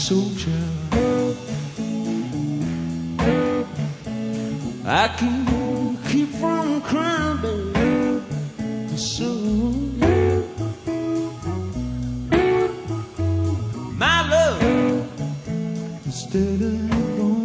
soldier. I can keep from crying, baby, soon. My love, instead of going.